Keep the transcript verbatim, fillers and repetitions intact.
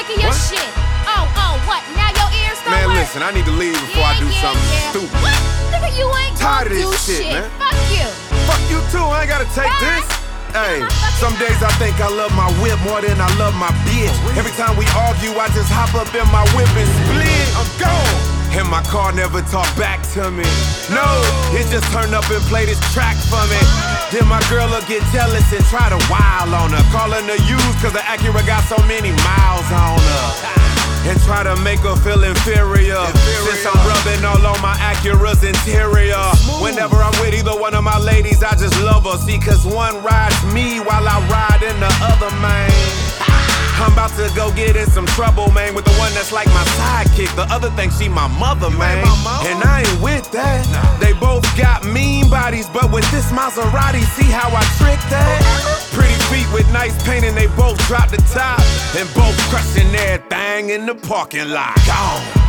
of your What? shit. Oh, oh, what? Now your ears don't Man, work? listen, I need to leave before yeah, I do yeah, something yeah. stupid. What? Nigga, you ain't Tired gonna of do this shit, man. Fuck you. Fuck you too, I ain't gotta take Bye. this. Hey, my fucking some days I think I love my whip more than I love my bitch. Every time we argue, I just hop up in my whip and split. I'm gone. And my car never talk back to me. No, it just turn up and play this track for me. Then my girl will get jealous and try to wild on her. Calling her used cause the Acura got so many miles on her. And try to make her feel inferior, inferior. Since I'm rubbing all on my Acura's interior. Whenever I'm with either one of my ladies, I just love her. See, cause one rides me while I ride in the other, man. I'm about to go get in some trouble, man, with the one that's like my sidekick. The other thing, she my mother, man. And I ain't with that. They both got mean bodies, but with this Maserati, see how I trick that? Pretty feet with nice paint and they both drop the top. And both crushing everything in the parking lot. Gone.